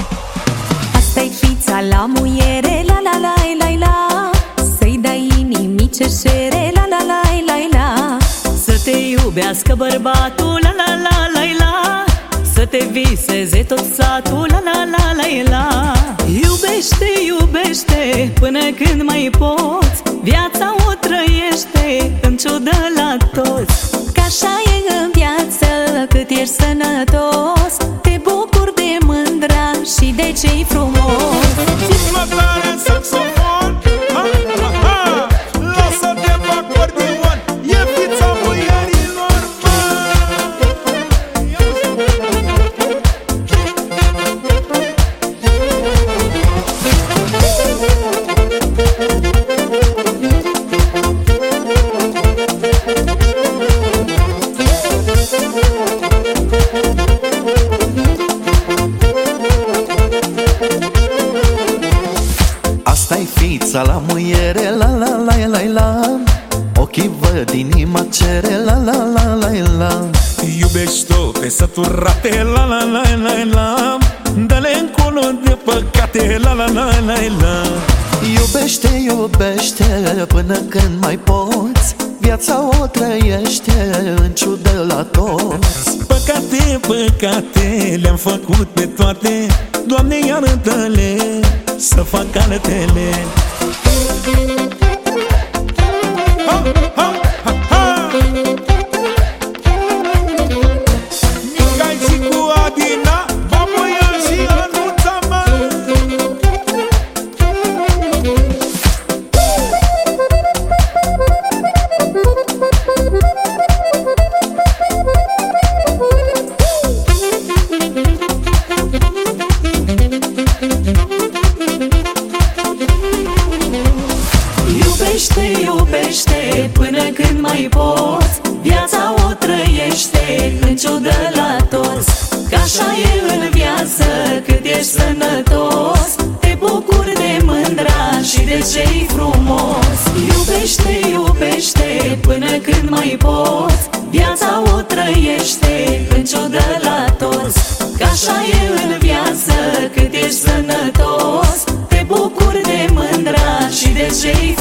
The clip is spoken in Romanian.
Asta-i fița la muiere, la la la la la. Să-i dai inimice șere, la la la la la. Să te iubească bărbatul, la la la la la. Să te viseze tot satul, la la la la la. Iubește, iubește până când mai poți. Viața o trăiește în ciudă la toți. Că așa e în viață, cât ești sănătos. Te bucuri de mândra și de ce-i frumos. Suflă tare în saxofon, ha, ha, ha. Lasă-te pe acordeon, e fița muierilor, mă. Asta-i fița la muiere, la la la la la. Ochii văd, inima cere, la la la la la. Iubești-o pe săturate, la la la la la. Dă-le încolo de păcate, la la la la la. Iubește, iubește până când mai poți. Viața o trăiește în ciudă la toți. Păcate, păcate, le-am făcut pe toate. Doamne, iartă-le să fac altele. Ha, ha, ha, ha. Mihai și cu Adina, Baboian și Anuța, mă. Iubește, iubește până când mai poți. Viața o trăiește în ciudă la toți. Că așa e în viață, cât ești sănătos. Te bucuri de mândra și de ce-i frumos. Iubește, iubește până când mai poți. Viața o trăiește în ciudă la toți. Că așa e în viață, cât ești sănătos. Te bucuri de mândra și de ce-i frumos.